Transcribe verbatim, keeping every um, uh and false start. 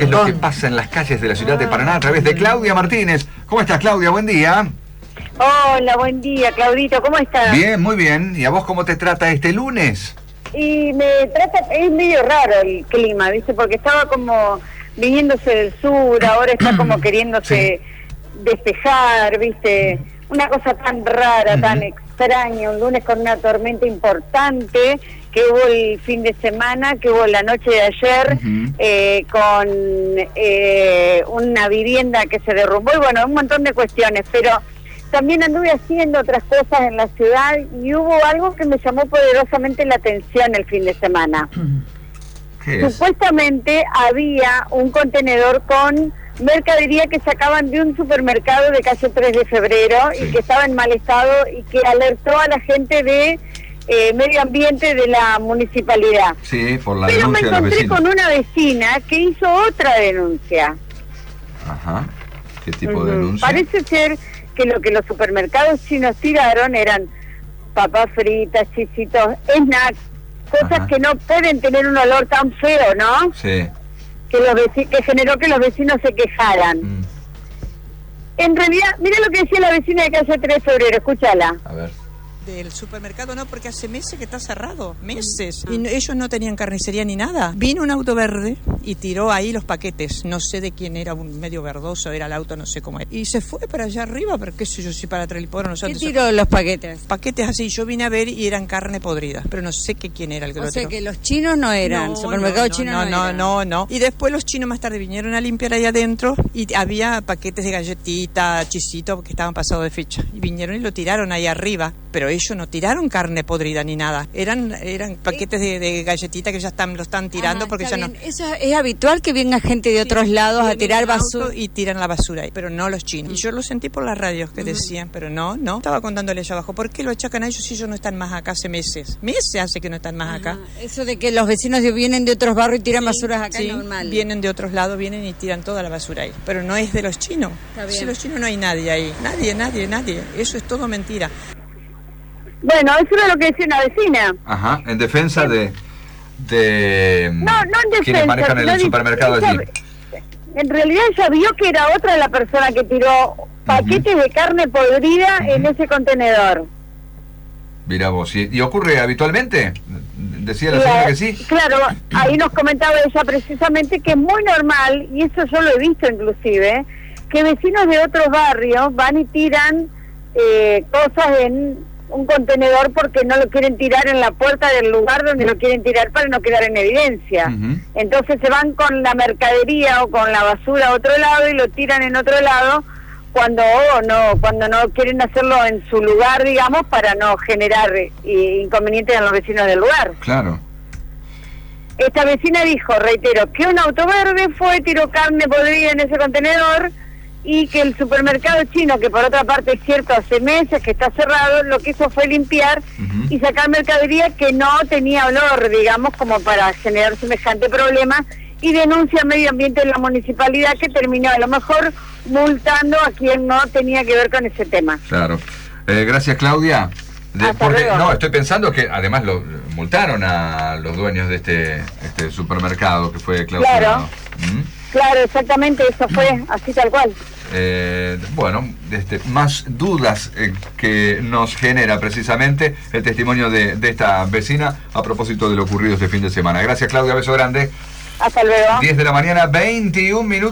qué es lo que pasa en las calles de la ciudad de Paraná a través de Claudia Martínez. ¿Cómo estás, Claudia? Buen día. Hola, buen día, Claudito, ¿cómo estás? Bien, muy bien. ¿Y a vos cómo te trata este lunes? Y me trata, es medio raro el clima, ¿viste? Porque estaba como viniéndose del sur, ahora está como queriéndose sí. despejar, ¿viste? Una cosa tan rara, uh-huh. tan extraña, un lunes con una tormenta importante que hubo el fin de semana, que hubo la noche de ayer, uh-huh. eh, con eh, una vivienda que se derrumbó y bueno, un montón de cuestiones, pero también anduve haciendo otras cosas en la ciudad y hubo algo que me llamó poderosamente la atención el fin de semana. ¿Qué es? Supuestamente había un contenedor con mercadería que sacaban de un supermercado de calle tres de febrero sí. y que estaba en mal estado y que alertó a la gente de eh, medio ambiente de la municipalidad. Sí, por la Pero denuncia me encontré de los con una vecina que hizo otra denuncia. Ajá. ¿Qué tipo uh-huh. de denuncia? Parece ser que lo que los supermercados chinos tiraron eran papas fritas, chisitos, snacks, cosas Ajá. que no pueden tener un olor tan feo, ¿no? Sí. Que los veci- que generó que los vecinos se quejaran. Mm. En realidad, mira lo que decía la vecina de calle tres de febrero, escúchala. A ver. Del supermercado no, porque hace meses que está cerrado, meses. Y no, ellos no tenían carnicería ni nada. Vino un auto verde y tiró ahí los paquetes. No sé de quién era, un medio verdoso, era el auto, no sé cómo era. Y se fue para allá arriba, pero qué sé yo, si para Treliporo, no sé. ¿Qué tiró los paquetes? Paquetes así, yo vine a ver y eran carne podrida, pero no sé que quién era el que o lo sea tiró. que los chinos no eran, no, supermercado no, chino no, no, no, eran. no, no. Y después los chinos más tarde vinieron a limpiar ahí adentro y había paquetes de galletita, chisito, que estaban pasados de fecha. Y vinieron y lo tiraron ahí arriba, pero ellos no tiraron carne podrida ni nada. Eran eran paquetes de, de galletita que ya están lo están tirando ah, porque ya bien. no. Eso es habitual que venga gente de otros sí, lados a tirar basura y tiran la basura ahí, pero no los chinos. Mm. Y yo lo sentí por las radios que mm. decían, pero no, no. Estaba contándole allá abajo, ¿por qué lo achacan a ellos si ellos no están más acá hace meses? Meses hace que no están más Ajá. acá. Eso de que los vecinos vienen de otros barrios y tiran sí, basuras acá sí, es normal. Vienen de otros lados, vienen y tiran toda la basura ahí, pero no es de los chinos. Si los chinos no hay nadie ahí, nadie, nadie, nadie. Eso es todo mentira. Bueno, eso era lo que decía una vecina. Ajá, en defensa de, de no, no en defensa, quienes manejan el no supermercado ella, allí. En realidad ella vio que era otra la persona que tiró paquetes uh-huh. de carne podrida uh-huh. en ese contenedor. Mira vos, ¿y, y ocurre habitualmente? Decía la señora que sí. Claro, ahí nos comentaba ella precisamente que es muy normal, y eso yo lo he visto inclusive, que vecinos de otros barrios van y tiran eh, cosas en un contenedor porque no lo quieren tirar en la puerta del lugar donde lo quieren tirar para no quedar en evidencia. Uh-huh. Entonces se van con la mercadería o con la basura a otro lado y lo tiran en otro lado cuando oh, no cuando no quieren hacerlo en su lugar, digamos, para no generar eh, inconvenientes a los vecinos del lugar. Claro. Esta vecina dijo, reitero, que un auto verde fue, tiró carne podrida en ese contenedor y que el supermercado chino, que por otra parte es cierto hace meses que está cerrado, lo que hizo fue limpiar uh-huh. y sacar mercadería que no tenía olor, digamos, como para generar semejante problema, y denuncia medio ambiente en la municipalidad que terminó a lo mejor multando a quien no tenía que ver con ese tema. Claro. Eh, gracias, Claudia. De, porque, no, estoy pensando que además lo multaron a los dueños de este, este supermercado que fue clausurado. Claro. ¿Mm? Claro, exactamente, eso fue así tal cual. Eh, bueno, este, más dudas eh, que nos genera precisamente el testimonio de, de esta vecina a propósito de lo ocurrido este fin de semana. Gracias, Claudia, beso grande. Hasta luego. diez de la mañana, veintiún minutos.